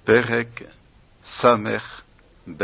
פרק ס"ב.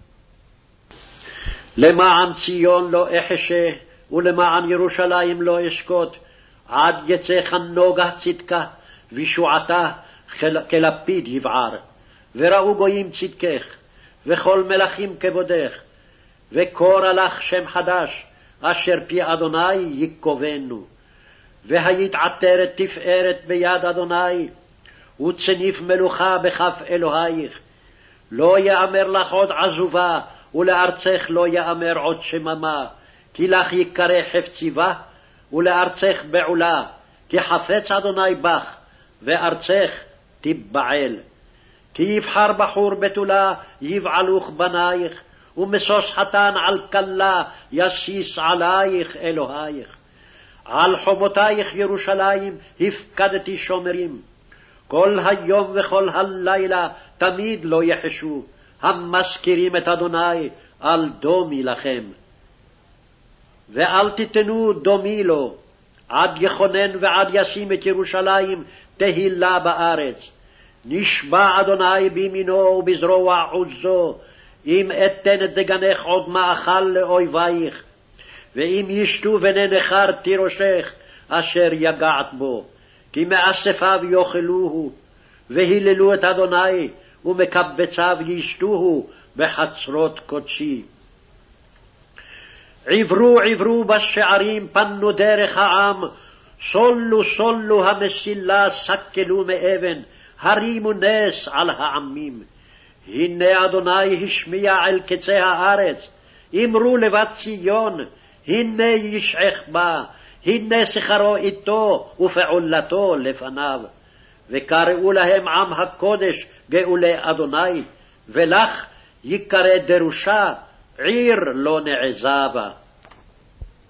למען ציון לא אחשה, ולמען ירושלים לא אשקוט, עד יצא כנוגה צדקה, וישועתה כלפיד יבער. וראו גויים צדקך, וכל מלכים כבודך, וקורא לך שם חדש, אשר פי אדוני יקובנו. והיית עטרת תפארת ביד אדוני, וצניף מלוכה בכף אלוהיך. לא יאמר לך עוד עזובה, ולארצך לא יאמר עוד שממה, כי לך יקרא חפציבה, ולארצך בעולה, כי חפץ אדוני בך, וארצך תיבעל. כי יבחר בחור בתולה, יבעלוך בנייך, ומשוש חתן על כלה, ישיש עלייך אלוהיך. על חומותייך ירושלים הפקדתי שומרים, כל היום וכל הלילה תמיד לא יחשו, המזכירים את אדוני על דומי לכם. ואל תיתנו דומי לו, עד יכונן ועד ישים את ירושלים תהילה בארץ. נשבע אדוני בימינו ובזרוע עוזו, אם אתן את דגנך עוד מאכל לאויבייך, ואם ישתו בני נכר תירושך אשר יגעת בו, כי מאספיו יאכלוהו, והיללו את אדוני, ומקבציו ישתוהו בחצרות קודשי. עברו עברו בשערים, פנו דרך העם, סולו סולו המסילה, סקלו מאבן, הרימו נס על העמים. הנה אדוני השמיע אל קצה הארץ, אמרו לבת ציון, הנה ישעך בה, הנה שכרו איתו ופעולתו לפניו. וקראו להם עם הקודש גאולי אדוני, ולך יקרא דרושה, עיר לא נעזבה.